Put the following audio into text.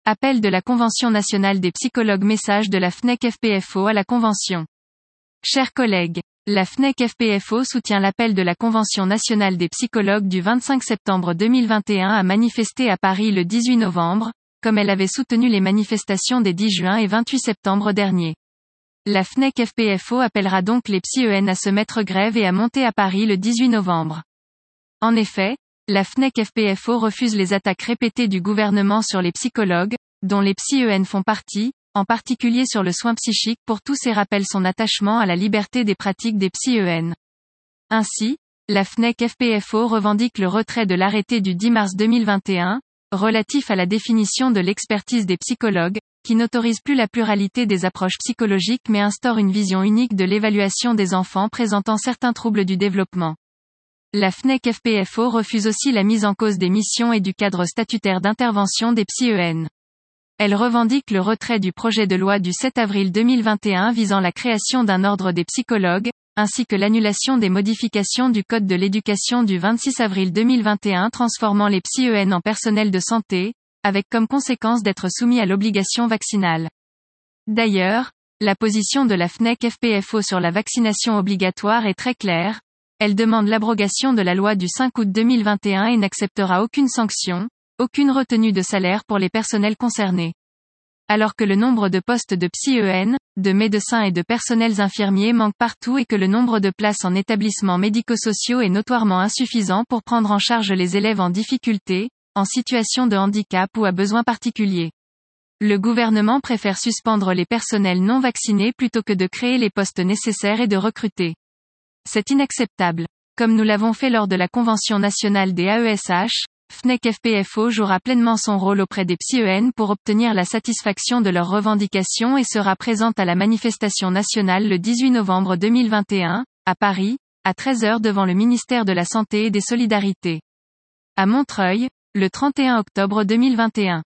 Appel de la Convention nationale des psychologues. Message de la FNEC-FPFO à la Convention. Chers collègues, la FNEC-FPFO soutient l'appel de la Convention nationale des psychologues du 25 septembre 2021 à manifester à Paris le 18 novembre, comme elle avait soutenu les manifestations des 10 juin et 28 septembre dernier. La FNEC-FPFO appellera donc les psy-EN à se mettre grève et à monter à Paris le 18 novembre. En effet, la FNEC-FPFO refuse les attaques répétées du gouvernement sur les psychologues, dont les psy-EN font partie, en particulier sur le soin psychique pour tous et rappelle son attachement à la liberté des pratiques des psy-EN. Ainsi, la FNEC-FPFO revendique le retrait de l'arrêté du 10 mars 2021, relatif à la définition de l'expertise des psychologues, qui n'autorise plus la pluralité des approches psychologiques mais instaure une vision unique de l'évaluation des enfants présentant certains troubles du développement. La FNEC-FPFO refuse aussi la mise en cause des missions et du cadre statutaire d'intervention des psy-EN. Elle revendique le retrait du projet de loi du 7 avril 2021 visant la création d'un ordre des psychologues, ainsi que l'annulation des modifications du Code de l'éducation du 26 avril 2021 transformant les psy-EN en personnel de santé, avec comme conséquence d'être soumis à l'obligation vaccinale. D'ailleurs, la position de la FNEC-FPFO sur la vaccination obligatoire est très claire. Elle demande l'abrogation de la loi du 5 août 2021 et n'acceptera aucune sanction, aucune retenue de salaire pour les personnels concernés. Alors que le nombre de postes de psy-EN, de médecins et de personnels infirmiers manque partout et que le nombre de places en établissements médico-sociaux est notoirement insuffisant pour prendre en charge les élèves en difficulté, en situation de handicap ou à besoins particuliers. Le gouvernement préfère suspendre les personnels non vaccinés plutôt que de créer les postes nécessaires et de recruter. C'est inacceptable. Comme nous l'avons fait lors de la Convention nationale des AESH, FNEC-FPFO jouera pleinement son rôle auprès des psy-EN pour obtenir la satisfaction de leurs revendications et sera présente à la manifestation nationale le 18 novembre 2021, à Paris, à 13h devant le ministère de la Santé et des Solidarités. À Montreuil, le 31 octobre 2021.